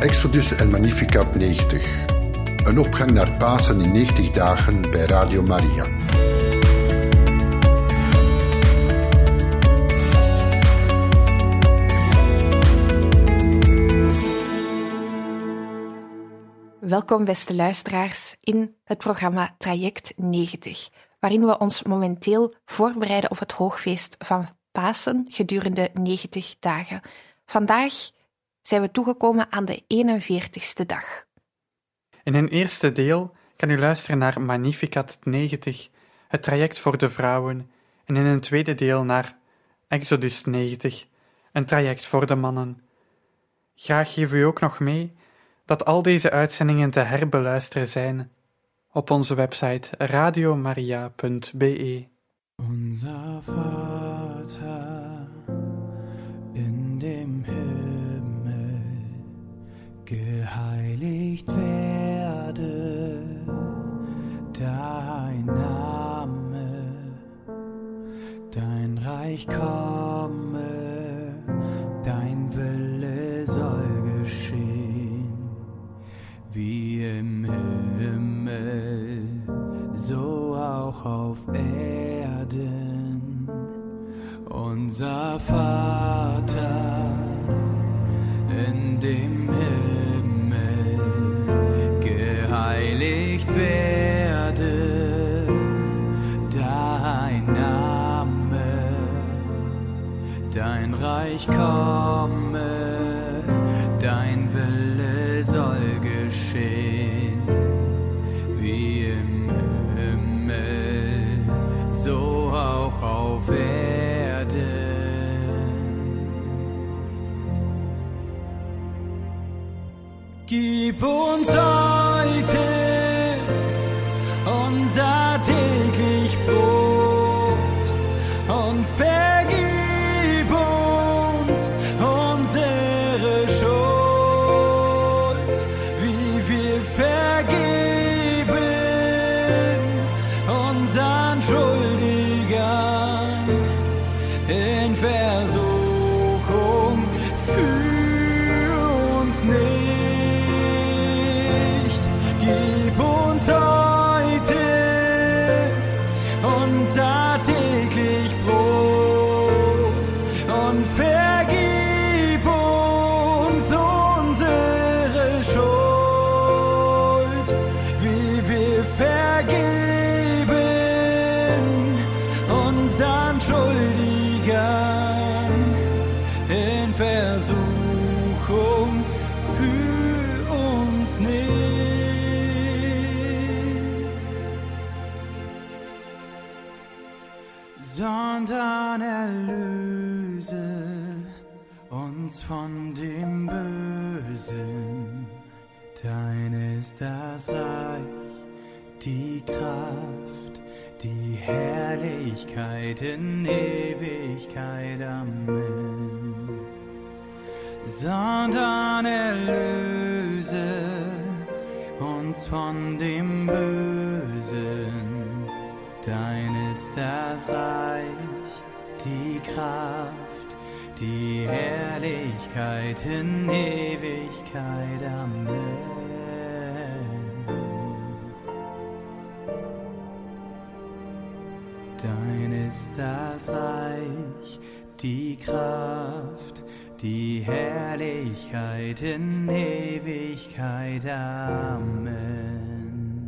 Exodus en Magnificat 90. Een opgang naar Pasen in 90 dagen bij Radio Maria. Welkom beste luisteraars in het programma Traject 90, waarin we ons momenteel voorbereiden op het hoogfeest van Pasen gedurende 90 dagen. Vandaag zijn we toegekomen aan de 41ste dag. In een eerste deel kan u luisteren naar Magnificat 90, het traject voor de vrouwen, en in een tweede deel naar Exodus 90, een traject voor de mannen. Graag geven we u ook nog mee dat al deze uitzendingen te herbeluisteren zijn op onze website radiomaria.be. Unser Vater in dem Himmel, geheiligt werde dein Name, dein Reich komme, dein Wille soll geschehen, wie im Himmel, so auch auf Erden. Unser Vater in dem Himmel, geheiligt werde dein Name, dein Reich komme, dein Wille soll geschehen, wie im Himmel, so auch auf Erden. Gib uns heute unser täglich Brot und vergib uns unsere Schuld, wie wir vergeben unseren Schuldigern. In Versuchung führ uns nicht, gib uns heute unser täglich Brot und vergib uns unsere Schuld, wie wir vergeben unseren Schuldigern. In Versuchung führ uns nicht, sondern erlöse uns von dem Bösen. Dein ist das Reich, die Kraft, die Herrlichkeit in Ewigkeit. Amen. Sondern erlöse uns von dem Bösen. Dein ist das Reich, die Kraft, die Herrlichkeit in Ewigkeit. Amen. Dein ist das Reich, die Kraft, die Herrlichkeit in Ewigkeit. Amen.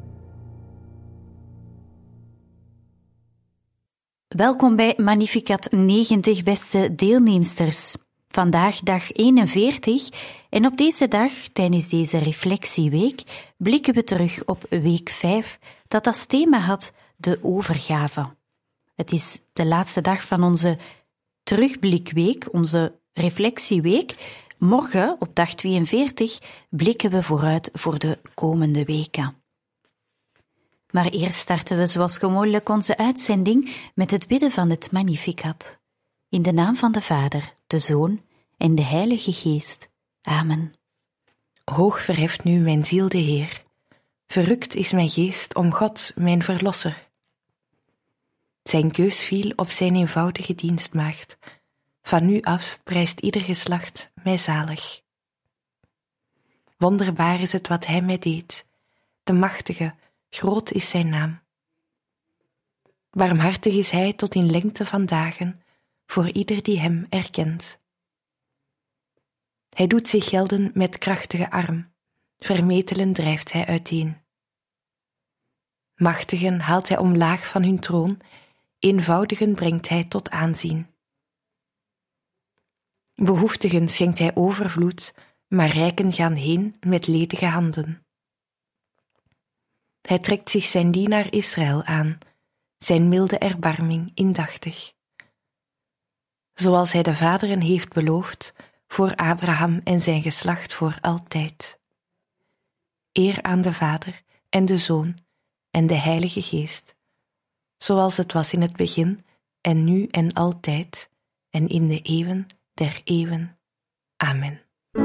Welkom bij Magnificat 90, beste deelnemsters. Vandaag dag 41 en op deze dag, tijdens deze reflectieweek, blikken we terug op week 5, dat als thema had de overgave. Het is de laatste dag van onze terugblikweek, onze reflectieweek. Morgen, op dag 42, blikken we vooruit voor de komende weken. Maar eerst starten we zoals gewoonlijk onze uitzending met het bidden van het Magnificat. In de naam van de Vader, de Zoon en de Heilige Geest. Amen. Hoog verheft nu mijn ziel de Heer. Verrukt is mijn geest om God, mijn Verlosser. Zijn keus viel op zijn eenvoudige dienstmaagd. Van nu af prijst ieder geslacht mij zalig. Wonderbaar is het wat hij mij deed. De machtige, groot is zijn naam. Barmhartig is hij tot in lengte van dagen, voor ieder die hem erkent. Hij doet zich gelden met krachtige arm, vermetelen drijft hij uiteen. Machtigen haalt hij omlaag van hun troon, eenvoudigen brengt hij tot aanzien. Behoeftigen schenkt hij overvloed, maar rijken gaan heen met ledige handen. Hij trekt zich zijn dienaar Israël aan, zijn milde erbarming indachtig. Zoals hij de vaderen heeft beloofd, voor Abraham en zijn geslacht voor altijd. Eer aan de Vader en de Zoon en de Heilige Geest, zoals het was in het begin en nu en altijd en in de eeuwen der eeuwen. Amen.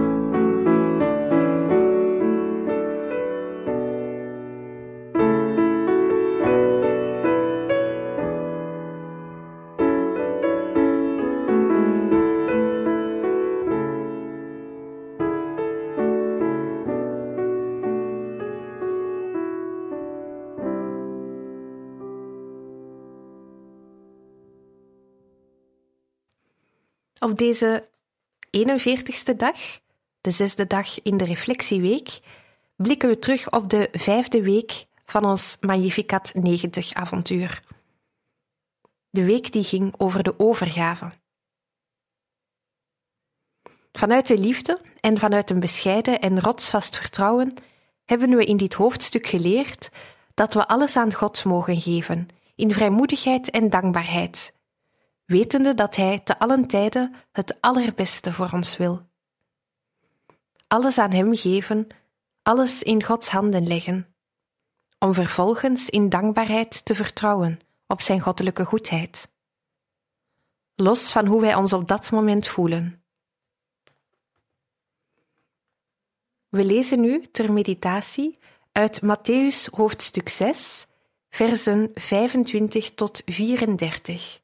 Op deze 41ste dag, de 6e dag in de reflectieweek, blikken we terug op de 5e week van ons Magnificat 90 avontuur. De week die ging over de overgave. Vanuit de liefde en vanuit een bescheiden en rotsvast vertrouwen hebben we in dit hoofdstuk geleerd dat we alles aan God mogen geven, in vrijmoedigheid en dankbaarheid, wetende dat Hij te allen tijden het allerbeste voor ons wil. Alles aan Hem geven, alles in Gods handen leggen, om vervolgens in dankbaarheid te vertrouwen op Zijn goddelijke goedheid, los van hoe wij ons op dat moment voelen. We lezen nu ter meditatie uit Mattheüs hoofdstuk 6, versen 25 tot 34.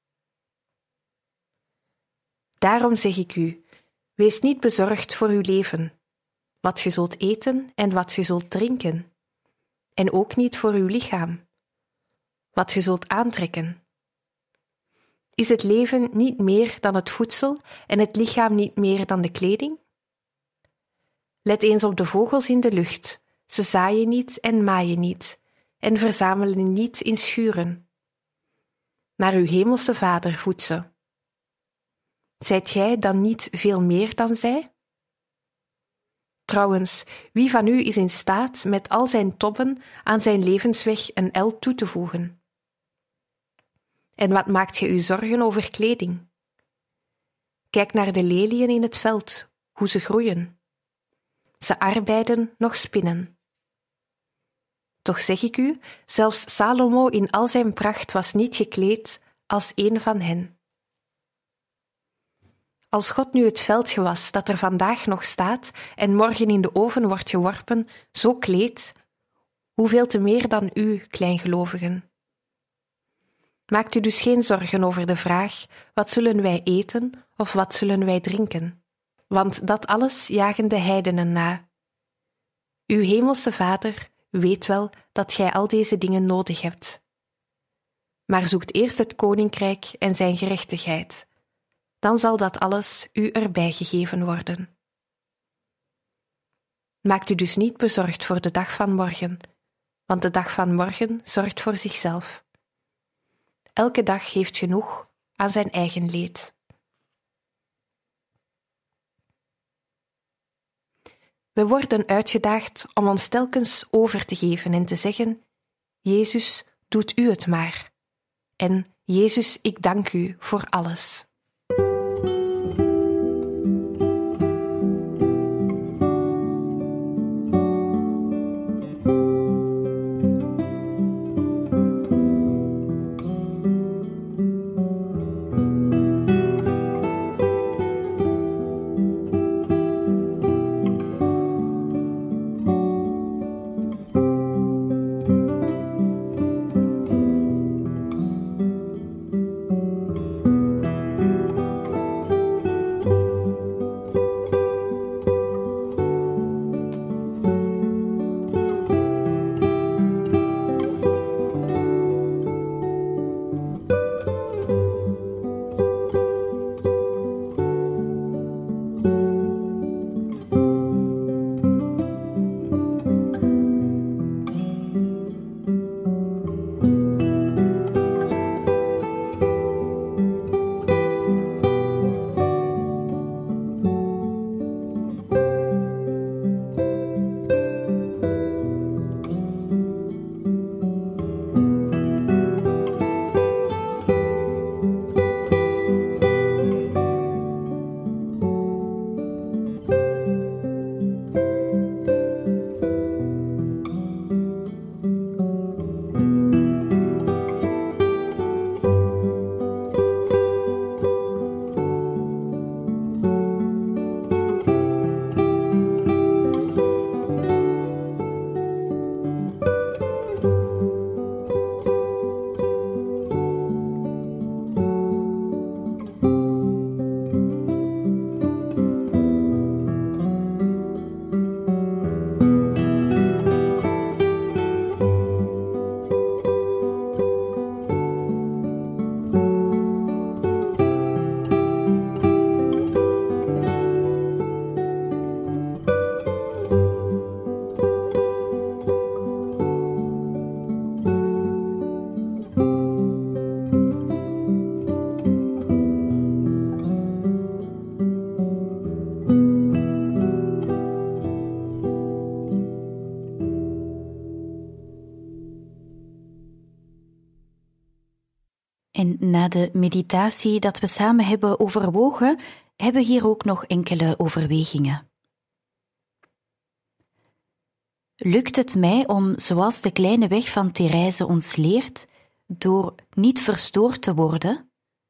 Daarom zeg ik u, wees niet bezorgd voor uw leven, wat ge zult eten en wat ge zult drinken, en ook niet voor uw lichaam, wat ge zult aantrekken. Is het leven niet meer dan het voedsel en het lichaam niet meer dan de kleding? Let eens op de vogels in de lucht, ze zaaien niet en maaien niet, en verzamelen niet in schuren. Maar uw hemelse Vader voedt ze. Zijt gij dan niet veel meer dan zij? Trouwens, wie van u is in staat met al zijn tobben aan zijn levensweg een el toe te voegen? En wat maakt gij u zorgen over kleding? Kijk naar de leliën in het veld, hoe ze groeien. Ze arbeiden, nog spinnen. Toch zeg ik u, zelfs Salomo in al zijn pracht was niet gekleed als een van hen. Als God nu het veldgewas dat er vandaag nog staat en morgen in de oven wordt geworpen, zo kleedt, hoeveel te meer dan u, kleingelovigen. Maakt u dus geen zorgen over de vraag, wat zullen wij eten of wat zullen wij drinken? Want dat alles jagen de heidenen na. Uw hemelse Vader weet wel dat gij al deze dingen nodig hebt. Maar zoekt eerst het koninkrijk en zijn gerechtigheid, dan zal dat alles u erbij gegeven worden. Maakt u dus niet bezorgd voor de dag van morgen, want de dag van morgen zorgt voor zichzelf. Elke dag heeft genoeg aan zijn eigen leed. We worden uitgedaagd om ons telkens over te geven en te zeggen: Jezus, doet u het maar. En Jezus, ik dank u voor alles. de meditatie dat we samen hebben overwogen, hebben we hier ook nog enkele overwegingen. Lukt het mij om, zoals de kleine weg van Therese ons leert, door niet verstoord te worden?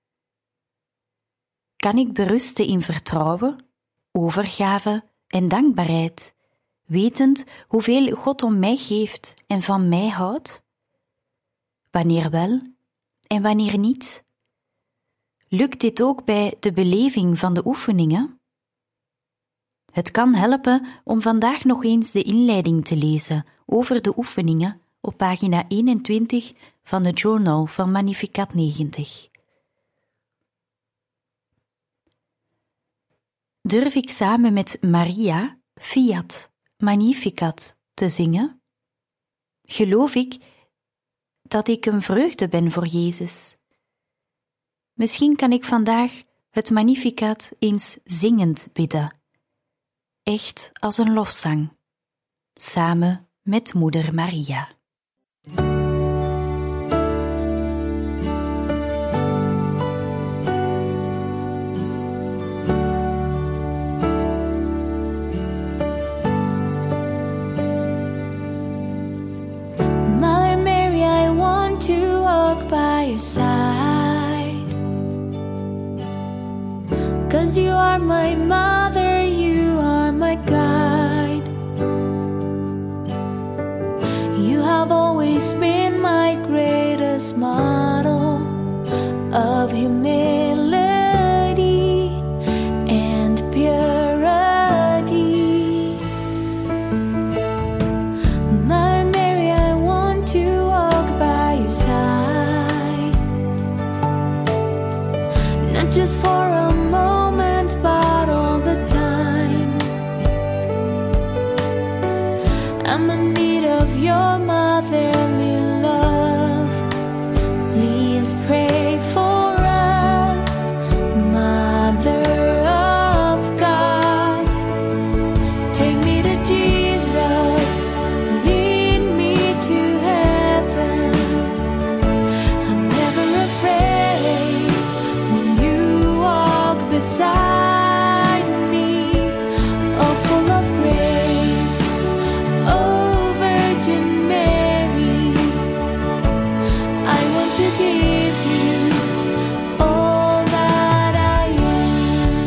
Kan ik berusten in vertrouwen, overgave en dankbaarheid, wetend hoeveel God om mij geeft en van mij houdt? Wanneer wel en wanneer niet? Lukt dit ook bij de beleving van de oefeningen? Het kan helpen om vandaag nog eens de inleiding te lezen over de oefeningen op pagina 21 van het journal van Magnificat 90. Durf ik samen met Maria, Fiat, Magnificat te zingen? Geloof ik dat ik een vreugde ben voor Jezus? Misschien kan ik vandaag het Magnificat eens zingend bidden, echt als een lofzang, samen met Moeder Maria. Mother Mary, I want to walk by your side, 'cause you are my mother, you are my guide. You have always been my greatest model of humility and purity. Mother Mary, I want to walk by your side, not just for a moment, but all the time. I'm in need of your motherly love. Please pray for us, Mother of God. Take me to Jesus, lead me to heaven. I'm never afraid when you walk beside me. Oh, full of grace, oh Virgin Mary, I want to give you all that I am.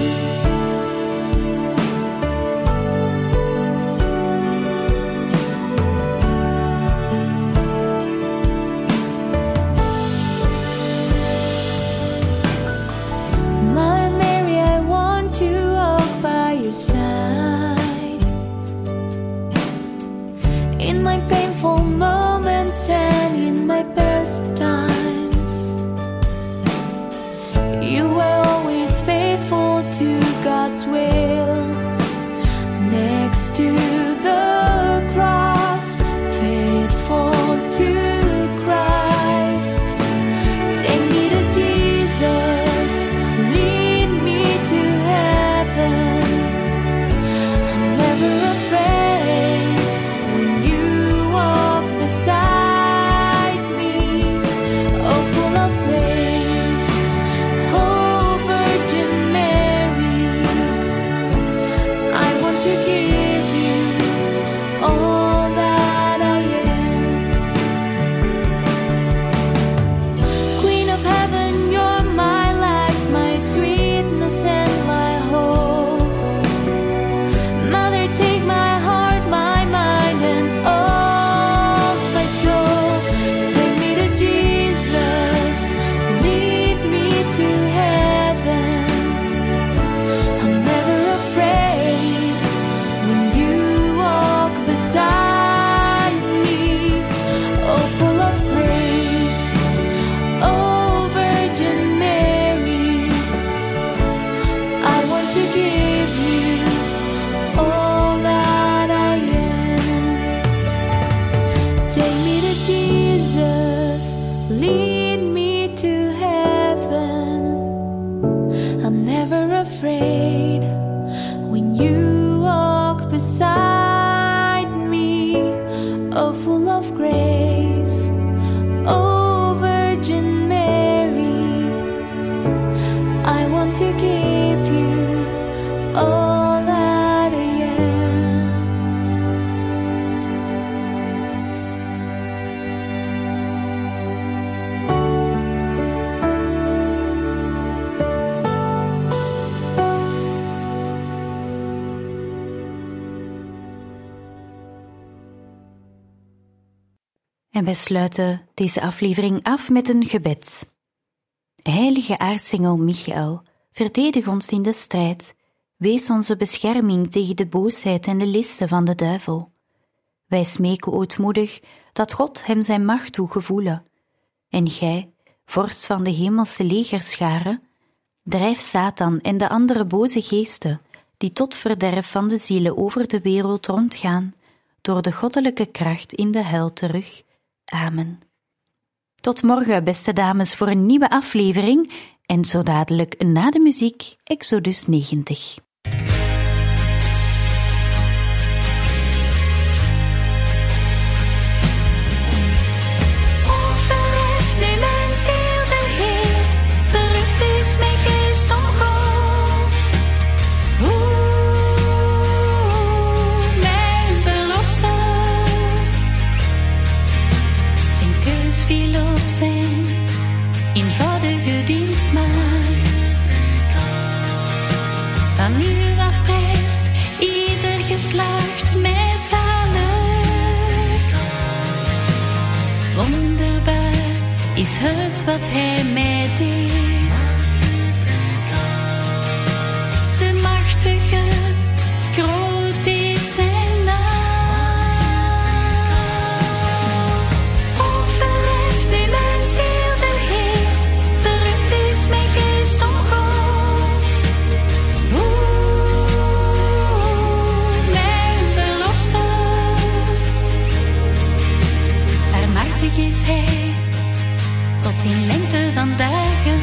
Mother Mary, I want to walk by your side in my painful moments and in my best times. You were always faithful to God's will. Next to the cross, faithful to Christ. Take me to Jesus, lead me to heaven. I'm never afraid when you walk beside me. Oh, full of grace, oh Virgin Mary, I want to give you all that I am. Queen of heaven, you're my life, my sweetness and my hope. Mother, take my heart, my mind, and all my soul. Take me to Jesus, lead me to heaven. I'm never afraid when you walk beside me. Oh, full of grace, oh Virgin Mary, I want to give you all that I am. Take me to Jesus, lead me to heaven. I'm never afraid when you walk beside me. Oh, full of grace, oh Virgin Mary, En wij sluiten deze aflevering af met een gebed. Heilige aartsengel Michael, verdedig ons in de strijd. Wees onze bescherming tegen de boosheid en de listen van de duivel. Wij smeken ootmoedig dat God hem zijn macht toegevoelen. En gij, vorst van de hemelse legerscharen, drijf Satan en de andere boze geesten, die tot verderf van de zielen over de wereld rondgaan, door de goddelijke kracht in de hel terug. Amen. Tot morgen, beste dames, voor een nieuwe aflevering en zo dadelijk na de muziek Exodus 90. Van nu af prijst ieder geslacht mij zalig. Wonderbaar is het wat hij mij deed. De machtige, groot is zijn naam. O, verheft nu mijn ziel de Heer, verrukt is mijn geest om God. Is hij tot in lengte van dagen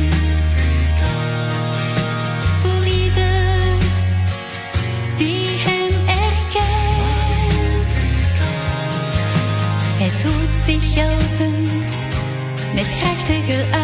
voor ieder die hem erkent. Hij doet zich gelden met krachtige